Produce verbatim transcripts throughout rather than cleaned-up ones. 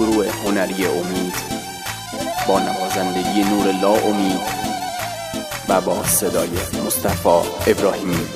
گروه هنری امید با نوازندگی نور لا امید و با صدای مصطفی ابراهیمی.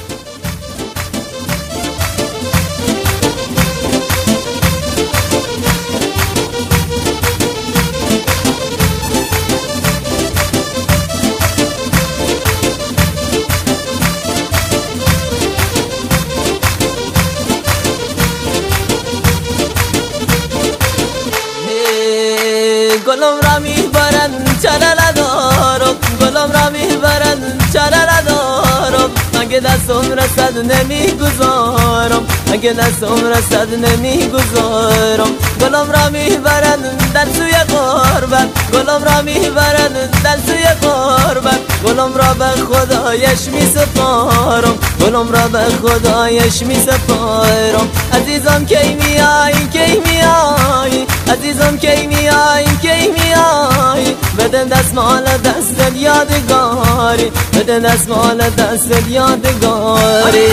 گلم را میبرن چاره ندارم، گلم را میبرن چاره ندارم. اگه دستم رسد نمیگذارم، اگه دستم رسد نمیگذارم. گلم را میبرن در سوی غربت، گلم را میبرن در سوی غربت. گلم را به خدایش میسپارم، گلم را به خدایش میسپارم. عزیزم کی میای کی میای، عزیزم کی میای کی میای. بده دستمال دست یادگاری، بده دستمال دست یادگاری.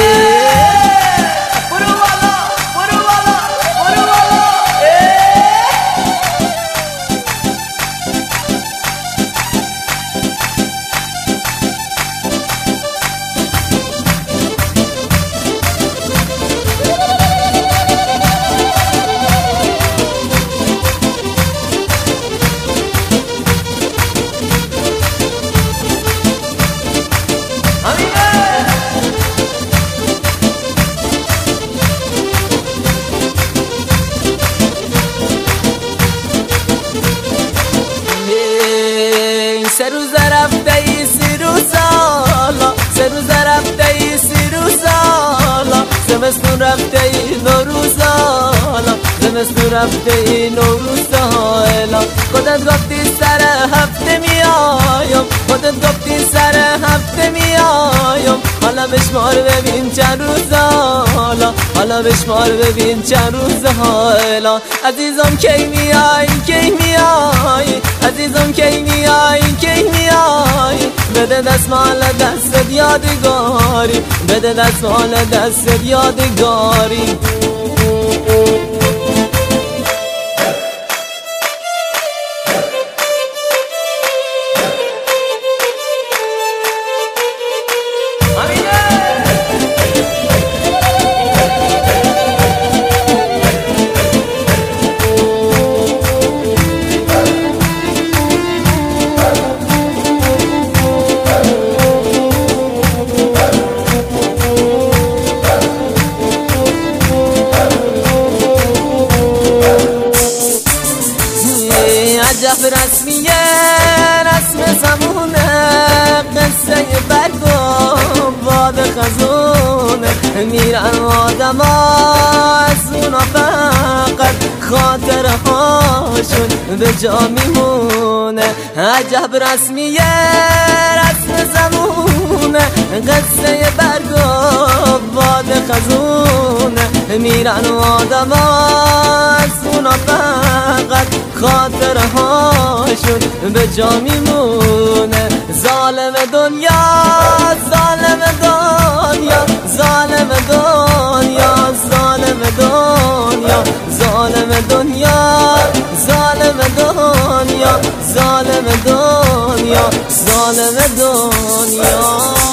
سه روز رفته ای سی روز سالا، سه روز رفته ای سی روز سالا. زمستون رفته ای نوروز سالا، زمستون رفته ای نوروز سالا. خودت گفتی سر هفته میایم، خودت گفتی سر هفته میایم. حالا بشمار ببین چند روز حالا، حالا بشمار ببین چند روز حالا. عزیزم کی میای کی میای، عزیزم کی میای کی میای. بده دستمال دست یادگاری، بده دستمال دست یادگاری. عجب رسمیه رسم زمونه، قصه برگ و باد خزونه. میرن آدم ها از اونا فقط خاطره هاشون به جا میمونه. عجب رسمیه رسم زمونه، قصه برگ و باد خزونه. میرن آدم ها از اونا فقط خاطره هاشون به جا میمونه. ظالم دنیا ظالم دنیا، ظالم دنیا ظالم دنیا، ظالم دنیا ظالم دنیا، ظالم دنیا ظالم دنیا.